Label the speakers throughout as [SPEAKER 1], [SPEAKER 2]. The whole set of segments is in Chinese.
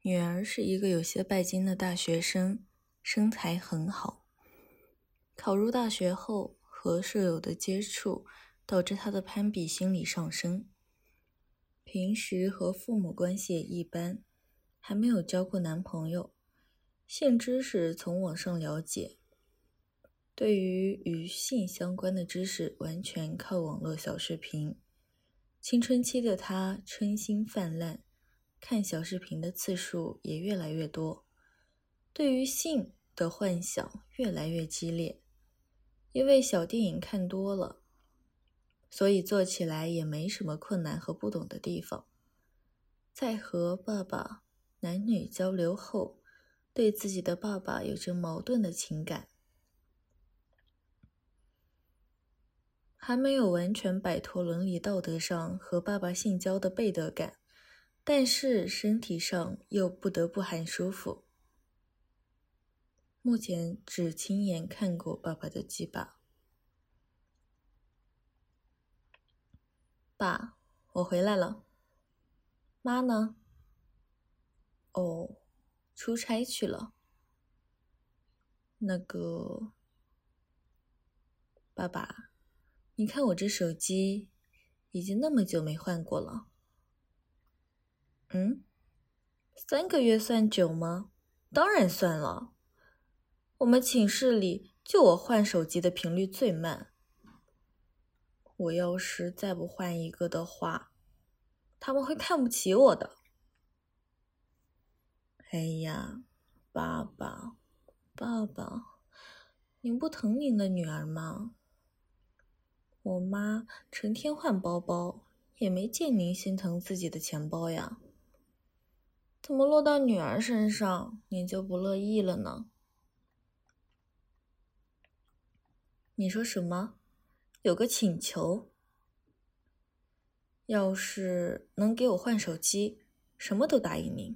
[SPEAKER 1] 女儿是一个有些拜金的大学生，身材很好。考入大学后，和舍友的接触导致她的攀比心理上升。平时和父母关系也一般，还没有交过男朋友。性知识从网上了解，对于与性相关的知识完全靠网络小视频。青春期的她春心泛滥，看小视频的次数也越来越多，对于性的幻想越来越激烈。因为小电影看多了，所以做起来也没什么困难和不懂的地方。在和爸爸男女交流后，对自己的爸爸有着矛盾的情感，还没有完全摆脱伦理道德上和爸爸性交的背德感，但是身体上又不得不喊舒服。目前只亲眼看过爸爸的鸡巴。爸，我回来了。妈呢？哦，出差去了。爸爸，你看我这手机已经那么久没换过了。3个月算久吗？当然算了。我们寝室里就我换手机的频率最慢。我要是再不换一个的话，他们会看不起我的。哎呀，爸爸，您不疼您的女儿吗？我妈成天换包包，也没见您心疼自己的钱包呀。怎么落到女儿身上，您就不乐意了呢？你说什么？有个请求？要是能给我换手机，什么都答应您。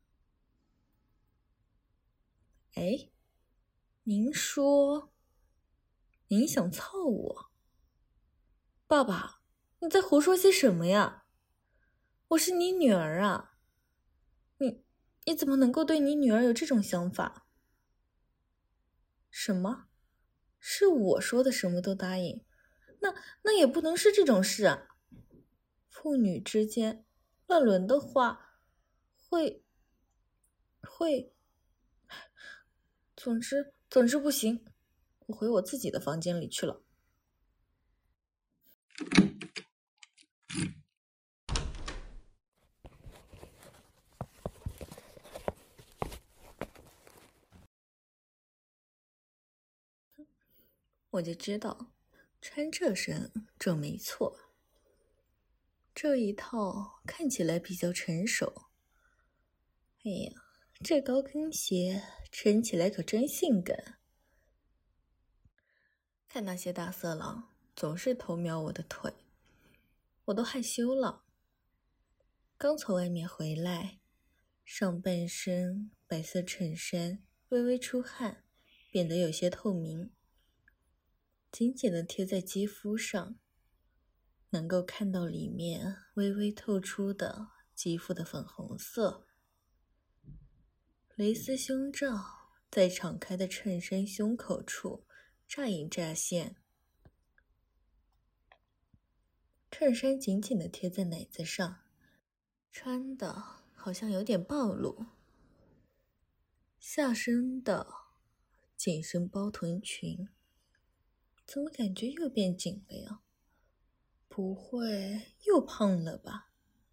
[SPEAKER 1] 哎，您说，您想操我？爸爸，你在胡说些什么呀？我是你女儿啊，你怎么能够对你女儿有这种想法？什么？是我说的什么都答应？那也不能是这种事啊。父女之间乱伦的话，会，总之不行，我回我自己的房间里去了。我就知道，穿这身准没错。这一套看起来比较成熟。哎呀，这高跟鞋穿起来可真性感。看那些大色狼总是偷瞄我的腿，我都害羞了。刚从外面回来，上半身白色衬衫微微出汗，变得有些透明，紧紧地贴在肌肤上，能够看到里面微微透出的肌肤的粉红色。蕾丝胸罩在敞开的衬衫胸口处乍隐乍现，衬衫紧紧地贴在奶子上，穿的好像有点暴露。下身的紧身包臀裙怎么感觉又变紧了呀？不会又胖了吧？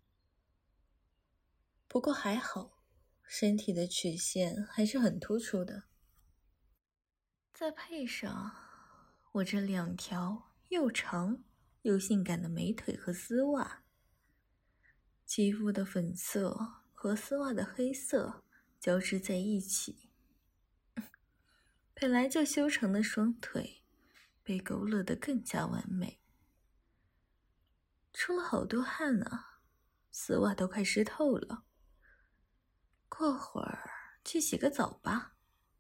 [SPEAKER 1] 不过还好，身体的曲线还是很突出的。再配上我这2条又长又性感的美腿和丝袜，肌肤的粉色和丝袜的黑色交织在一起，本来就修长的双腿被勾勒得更加完美。出了好多汗啊，丝袜都快湿透了。过会儿去洗个澡吧。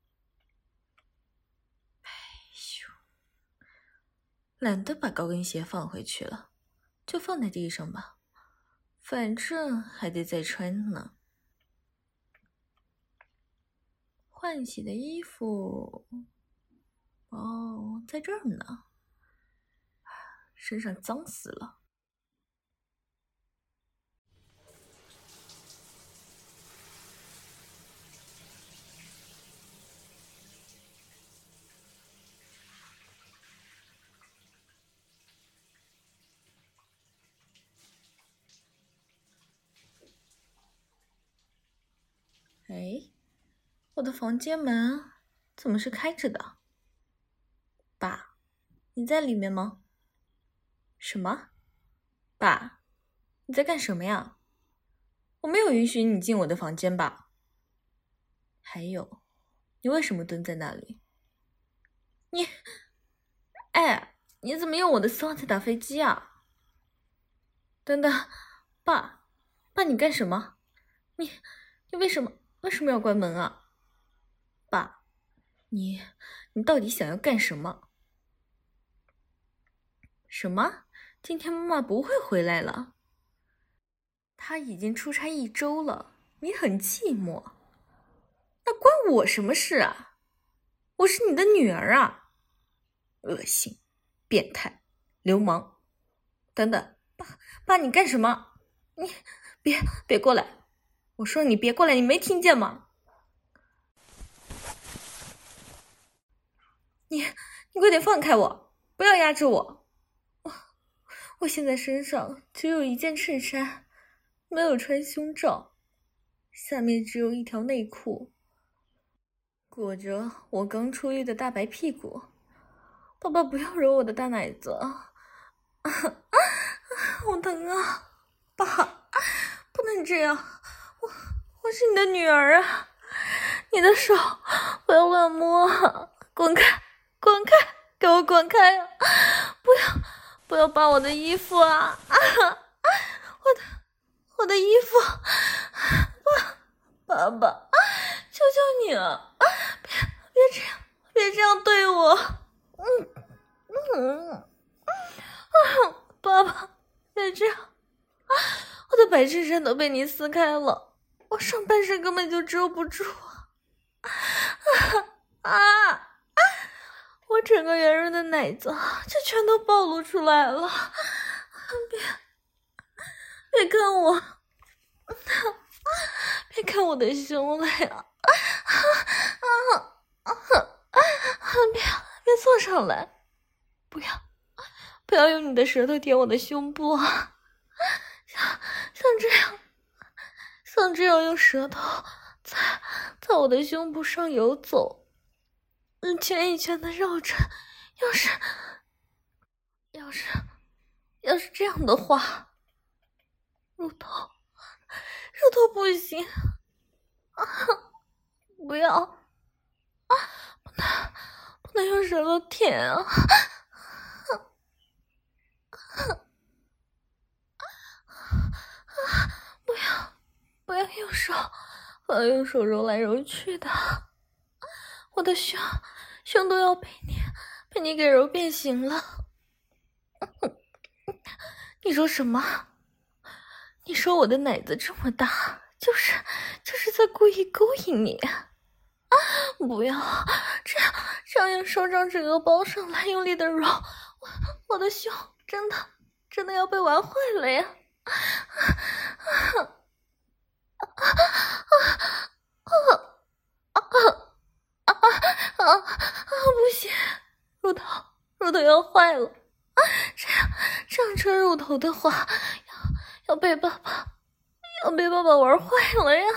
[SPEAKER 1] 懒得把高跟鞋放回去了，就放在地上吧，反正还得再穿呢。 换洗的衣服，哦，在这儿呢。身上脏死了。哎，我的房间门怎么是开着的？爸，你在里面吗？什么？爸，你在干什么呀？我没有允许你进我的房间吧？还有，你为什么蹲在那里？哎，你怎么用我的丝袜在打飞机啊？等等，爸，你干什么？你为什么要关门啊？爸，你到底想要干什么？什么？今天妈妈不会回来了？她已经出差1周了，你很寂寞。那关我什么事啊？我是你的女儿啊！恶心，变态，流氓！等等，爸，你干什么？你别过来！我说你别过来，你没听见吗？你快点放开我，不要压制我！我现在身上只有一件衬衫，没有穿胸罩，下面只有一条内裤，裹着我刚出浴的大白屁股。爸爸，不要揉我的大奶子，好疼啊！爸，不能这样，我是你的女儿啊！你的手不要乱摸，滚开，给我滚开啊！不要扒我的衣服啊！我的衣服，爸爸，求求你了，别这样对我！爸爸，别这样！我的白衬衫都被你撕开了，我上半身根本就遮不住我整个圆润的奶子就全都暴露出来了！别看我，别看我的胸了呀！别坐上来！不要用你的舌头舔我的胸部啊！像这样用舌头在我的胸部上游走，一圈一圈的绕着。要是这样的话，乳头不行不要不能用舌头舔啊！不要用手，我要用手揉来揉去的。我的胸都要被你给揉变形了。你说什么？你说我的奶子这么大，就是在故意勾引你啊！不要这样用手掌整个包上来，用力的揉，我的胸真的要被玩坏了呀！不行，乳头要坏了！这样撑乳头的话，要被爸爸玩坏了呀！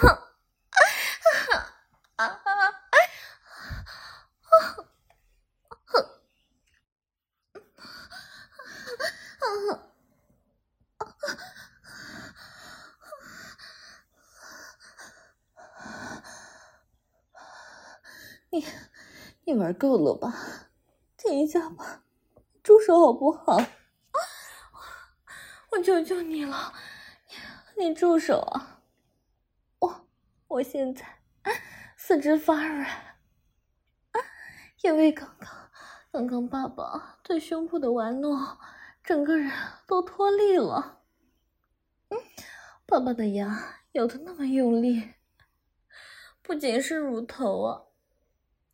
[SPEAKER 1] 你玩够了吧？停一下吧，住手好不好？我求求你了，你住手啊！我现在四肢发软，因为刚刚爸爸对胸部的玩弄，整个人都脱力了。爸爸的牙咬得那么用力，不仅是乳头啊，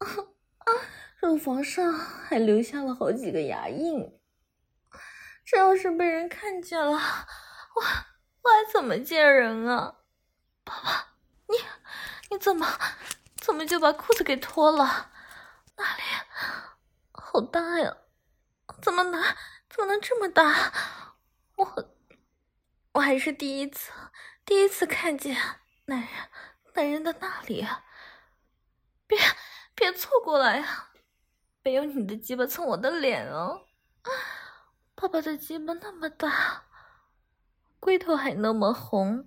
[SPEAKER 1] 乳房上还留下了好几个牙印，这要是被人看见了，我还怎么见人啊？爸爸，你怎么就把裤子给脱了？哪里？好大呀！怎么能这么大？我还是第一次看见男人的那里啊！别凑过来啊！别用你的鸡巴蹭我的脸哦！爸爸的鸡巴那么大，龟头还那么红，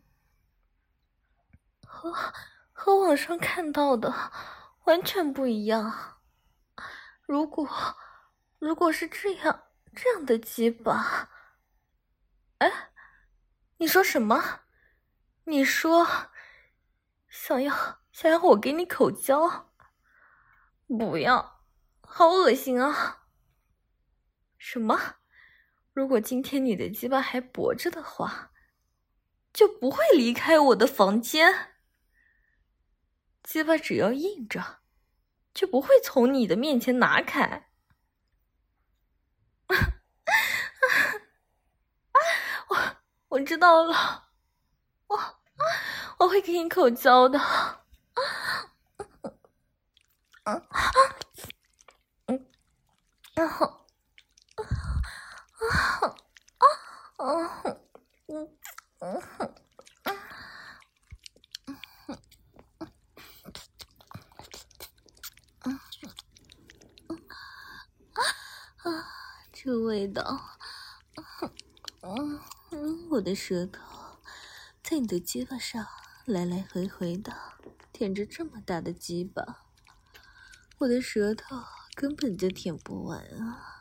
[SPEAKER 1] 和网上看到的完全不一样。如果是这样的鸡巴，哎，你说什么？你说想要我给你口交？不要，好恶心啊！什么？如果今天你的鸡巴还勃着的话，就不会离开我的房间。鸡巴只要硬着，就不会从你的面前拿开。我知道了，我会给你口交的。这味道，我的舌头在你的鸡巴上来来回回的舔着这么大的鸡巴，我的舌头根本就舔不完啊！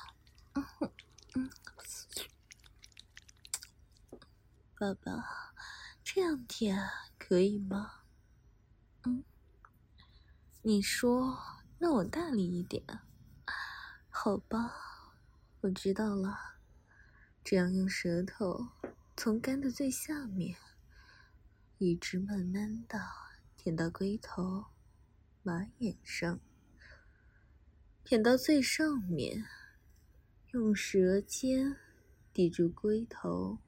[SPEAKER 1] 爸爸，这样舔可以吗？你说让我大力一点，好吧，我知道了。这样用舌头从肝的最下面，一直慢慢的舔到龟头、马眼上，舔到最上面，用舌尖抵住龟头，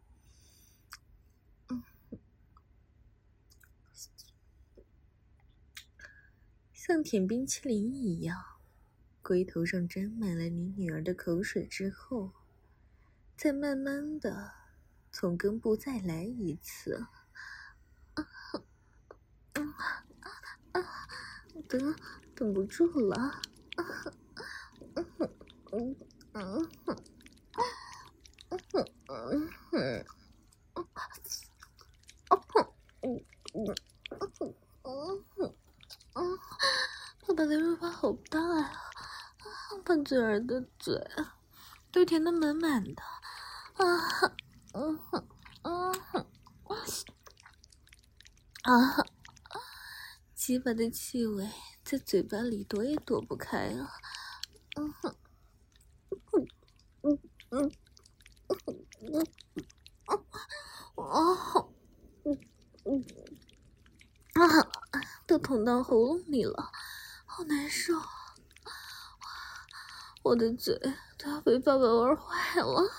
[SPEAKER 1] 像舔冰淇淋一样，龟头上沾满了你女儿的口水之后，再慢慢的从根部再来一次。等不住了。爸爸的肉包好大呀，把嘴儿的嘴都填得满满的。鸡巴的气味在嘴巴里躲也躲不开啊！都捅到喉咙里了，好难受！我的嘴都要被爸爸玩坏了。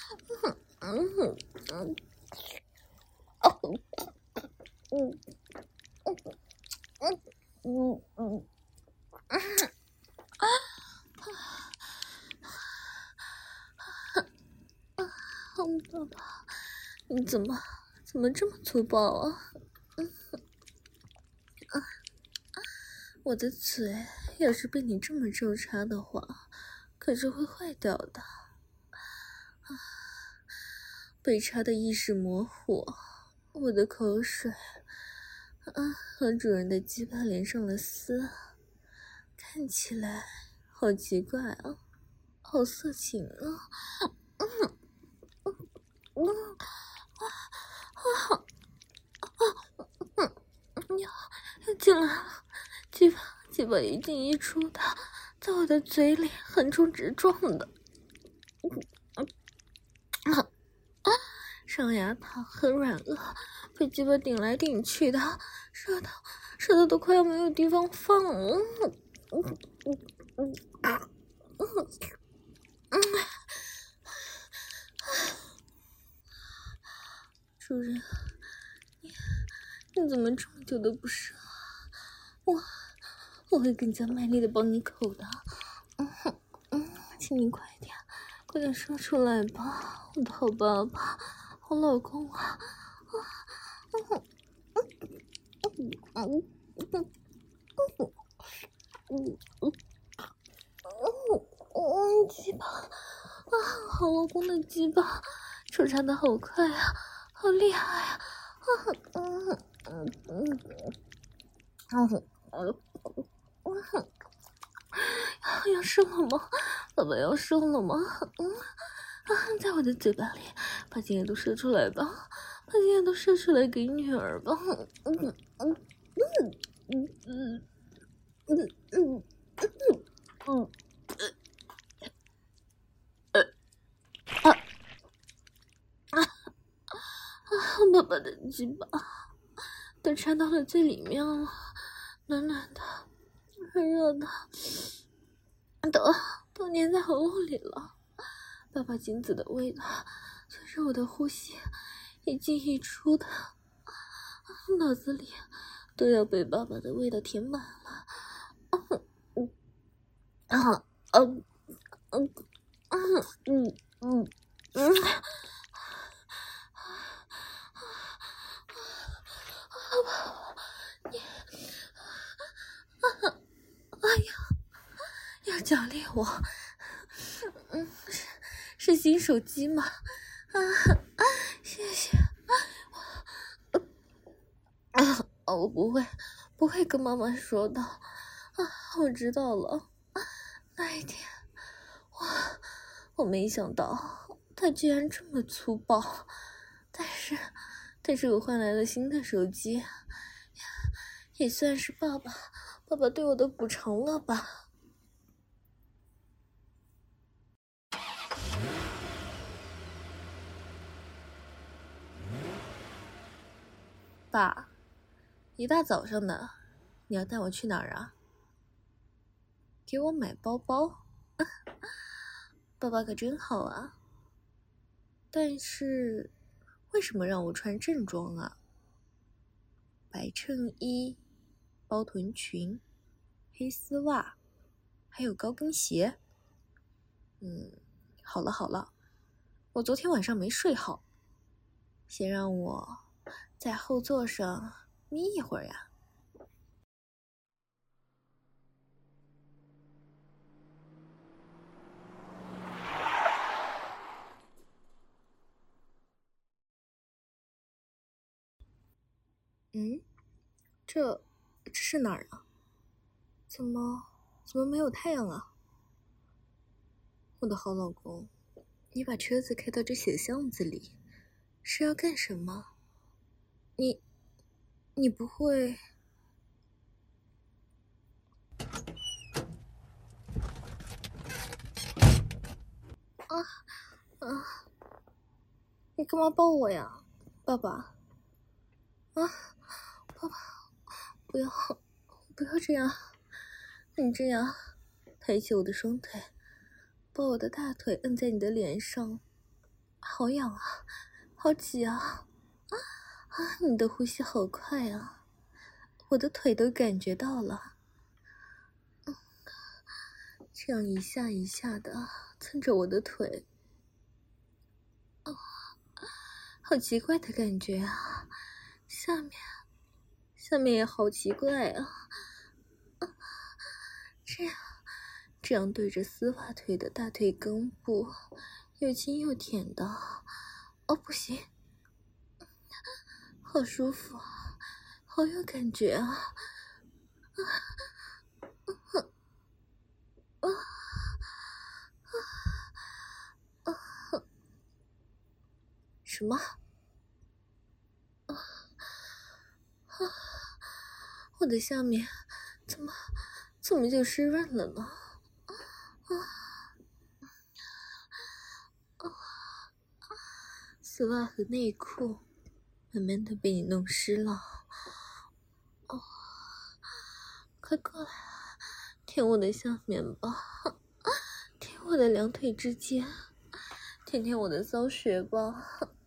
[SPEAKER 1] 爸爸，你怎么这么粗暴啊？我的嘴要是被你这么抽插的话，可是会坏掉的。被插的意识模糊，我的口水和主人的鸡巴连上了丝，看起来好奇怪啊，好色情啊！要进来了，鸡巴一进一出的，在我的嘴里横冲直撞的。上牙膛很软腭，被鸡巴顶来顶去的，舌头都快要没有地方放了。 主人，你怎么这么久都不射啊？我会更加卖力的帮你口的。请你快点说出来吧，我的好爸爸，好老公啊！鸡巴啊，好老公的鸡巴，抽插的好快啊，好厉害啊！要射了吗？爸爸要射了吗？在我的嘴巴里，把精液都射出来吧，把精液都射出来给女儿吧。爸爸的鸡巴都插到了最里面了，暖暖的，热热的，都粘在喉咙里了。爸爸精子的味道随着我的呼吸一进一出的，脑子里都要被爸爸的味道填满了。要奖励我，是新手机吗？谢谢。我不会跟妈妈说的。我知道了。那一天，我没想到他居然这么粗暴，但是我换来了新的手机，也算是爸爸对我的补偿了吧。爸，一大早上的，你要带我去哪儿啊？给我买包包？爸爸可真好啊。但是，为什么让我穿正装啊？白衬衣、包臀裙、黑丝袜，还有高跟鞋。好了，我昨天晚上没睡好，先让我在后座上眯一会儿呀。这是哪儿啊？怎么没有太阳啊？我的好老公，你把车子开到这小巷子里，是要干什么？你不会……你干嘛抱我呀，爸爸？爸爸，不要这样，你这样抬起我的双腿，把我的大腿摁在你的脸上，好痒啊，好挤啊！你的呼吸好快啊，我的腿都感觉到了。这样一下一下的蹭着我的腿，好奇怪的感觉啊！下面也好奇怪啊！这样对着丝袜腿的大腿根部，又亲又舔的，不行，好舒服啊，好有感觉啊！什么？我的下面怎么就湿润了呢？丝袜和内裤慢慢的被你弄湿了。快过来啊， 舔我的下面吧，舔我的两腿之间，舔舔我的骚穴吧。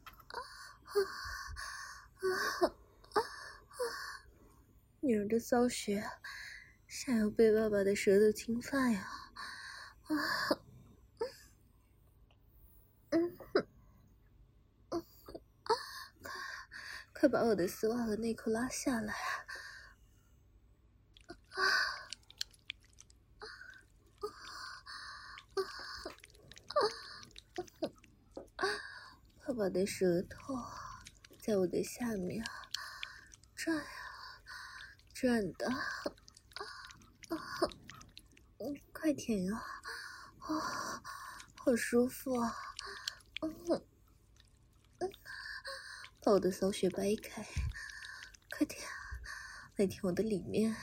[SPEAKER 1] 女儿的骚穴想要被爸爸的舌头侵犯呀！快把我的丝袜和内裤拉下来快把的舌头在我的下面转呀转的，快舔啊！好舒服啊！把我的骚穴掰开，快点来舔我的里面。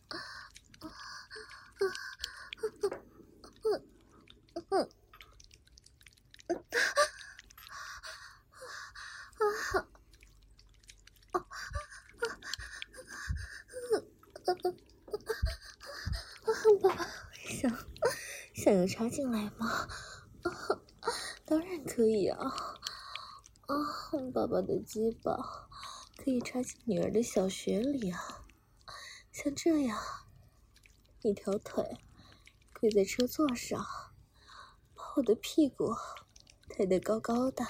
[SPEAKER 1] 爸爸想要插进来吗？当然可以啊！爸爸的鸡巴可以插进女儿的小穴里啊，像这样，一条腿跪在车座上，把我的屁股抬得高高的。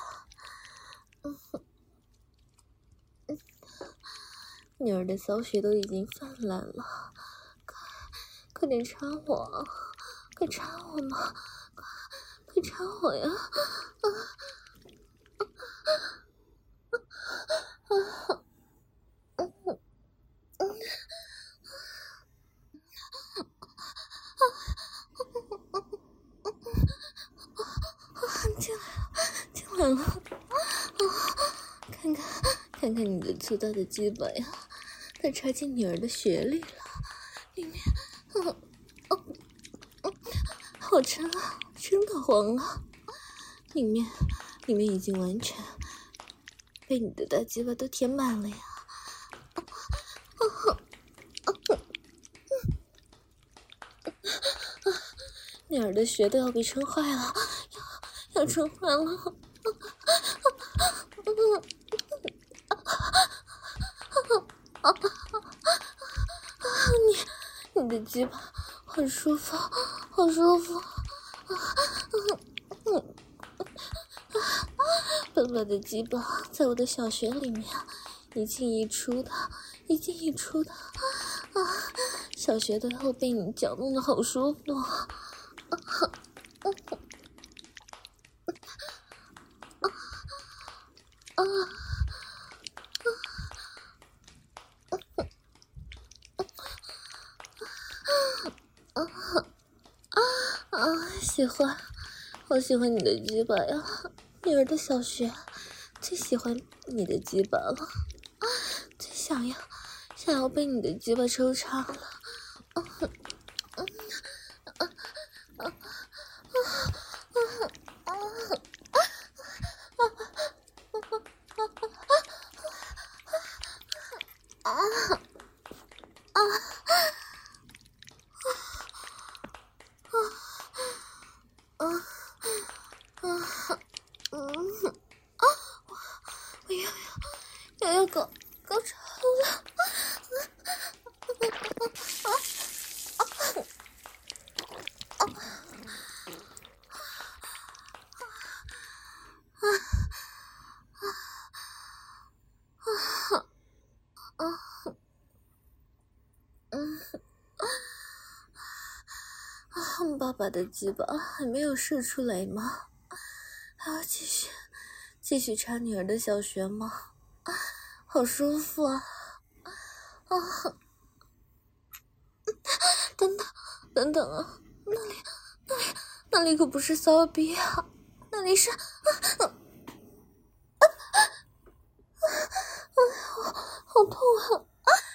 [SPEAKER 1] 女儿的骚穴都已经泛滥了，快点插我，快插我嘛，快插我呀！进来了！看看你的粗大的鸡巴呀，它插进女儿的血里了，里面，好沉啊，真的慌啊！里面已经完全被你的大鸡巴都填满了呀！女儿的血都要被撑坏了，要撑坏了！你的鸡巴好舒服，好舒服！爸爸的鸡巴在我的小穴里面一进一出的，小穴都要被你搅动的好舒服。喜欢，好喜欢你的鸡巴呀！女儿的小穴最喜欢你的鸡巴了，最想要被你的鸡巴抽插了。我要高潮了！爸爸的鸡巴还没有射出来吗？还要继续插女儿的小穴吗？好舒服啊！等等啊，那里可不是骚逼啊，那里是好痛啊！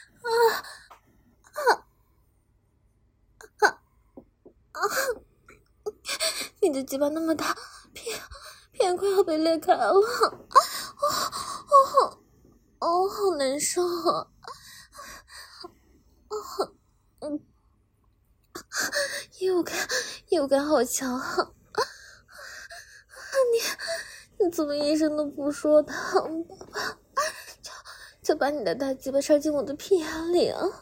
[SPEAKER 1] 你的鸡巴那么大，片快要被裂开了，好难受啊！
[SPEAKER 2] 异物感好强啊！你怎么一声都不说的？爸爸，就把你的大鸡巴插进我的屁眼里啊！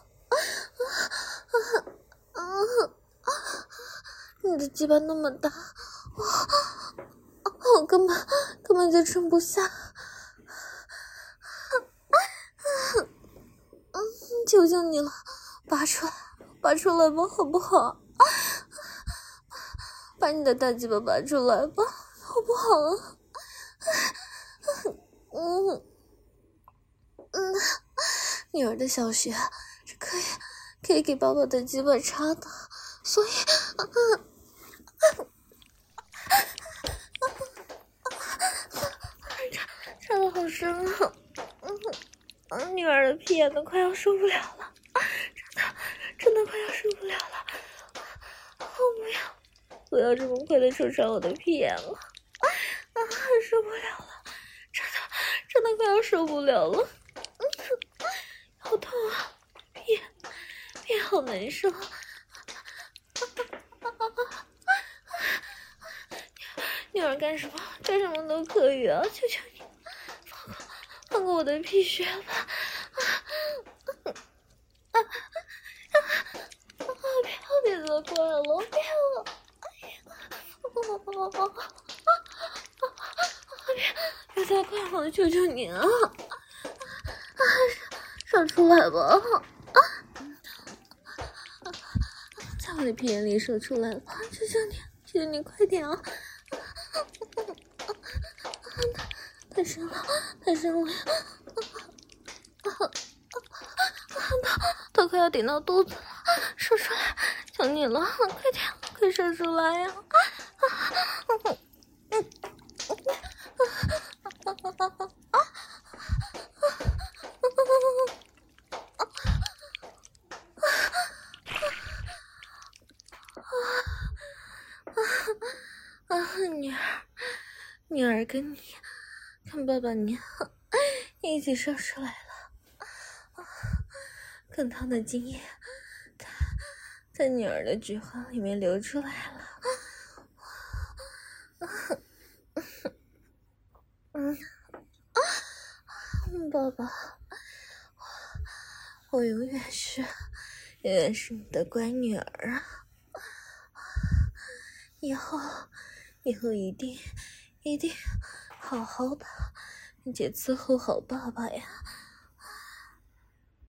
[SPEAKER 2] 你的鸡巴那么大，我根本就撑不下。求求你了，拔出来吧，好不好？把你的大鸡巴拔出来吧，好不好啊？女儿的小穴是可以给爸爸的鸡巴插的，所以插得好深啊！女儿的屁眼都快要受不了了，真的快要受不了了！不要这么快的戳穿我的屁眼了！受不了了，真的快要受不了了！好痛啊，屁眼好难受！女儿干什么都可以啊！求求你，放过我的屁穴吧！别责怪了，别了！别责怪了，求求你啊！上出来吧！在我的屁眼里射出来吧！求求你快点啊！太深了呀！都快要顶到肚子了，射出来！求你了，快点，快射出来呀！女儿跟爸爸你一起射出来了，更烫的精液在女儿的菊花里面流出来了。爸爸，我永远是你的乖女儿啊！以后一定好好的，并且伺候好爸爸呀！